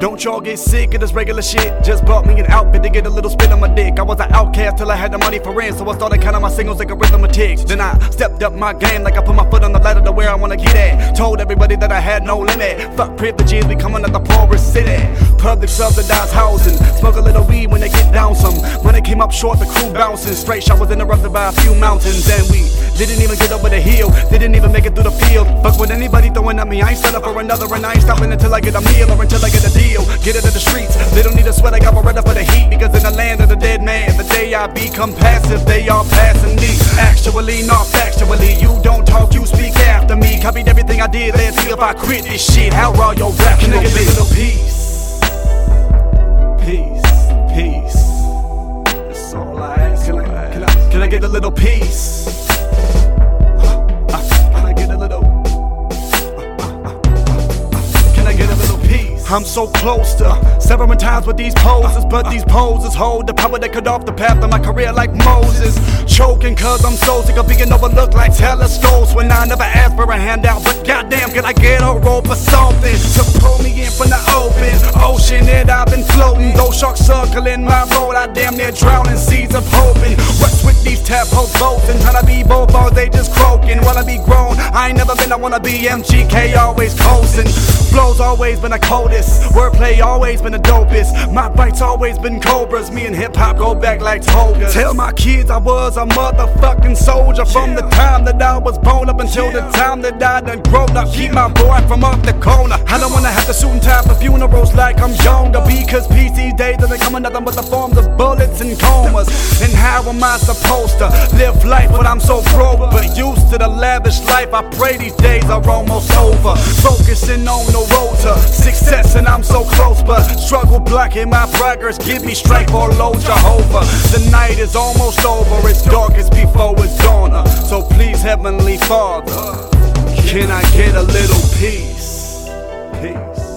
Don't y'all get sick of this regular shit. Just bought me an outfit to get a little spit on my dick. I was an outcast till I had the money for rent, so I started counting my singles like a rhythm of ticks. Then I stepped up my game like I put my foot on the ladder to where I wanna get at. Told everybody that I had no limit. Fuck privileges, we coming out the poorest city. Public subsidized housing, smoke a little weed when they get down some. When it came up short, the crew bouncing. Straight shot was interrupted by a few mountains, and we didn't even get over the hill. Didn't even make it through the field. Fuck with anybody throwing at me, I ain't set up for another, and I ain't stopping until I get a meal or until I get a deal. Get it in the streets, they don't need a sweat, I got Beretta for the heat. Because in the land of the dead man, the day I become passive, they all passing me. Actually, not factually, you don't talk, you speak after me. Copied everything I did, let's see if I quit this shit. How raw your rap can I get a little peace? Peace. That's all I ask. Can I get a little peace? I'm so close to severing times with these poses, but these poses hold the power that cut off the path of my career like Moses. Choking cause I'm so sick of being overlooked like telescopes when I never asked for a handout, but goddamn can I get a rope or something to pull me in from the open ocean that I've been floating. Those sharks circling my boat, I damn near drowning seas of hoping. What's with these tadpoles boats and trying to be both, or they just croaking? Wanna be grown, I ain't never been, I wanna be MGK, always coasting. Flow's always been the coldest, wordplay always been the dopest. My bites always been cobras, me and hip-hop go back like togas. Tell my kids I was a motherfucking soldier from the time that I was born up until the time that I done grown up. Keep my boy from up the corner. I don't wanna have to suit and tie for funerals like I'm younger, because peace these days doesn't come in nothing but the forms of bullets and comas. And how am I supposed to live life when I'm so broke, but used to the lavish life? I pray these days are almost over, focusing on the road to success, and I'm so close, but struggle blocking my progress. Give me strength, oh Lord Jehovah. The night is almost over, it's darkest before it's dawn. So please, Heavenly Father, can I get a little peace?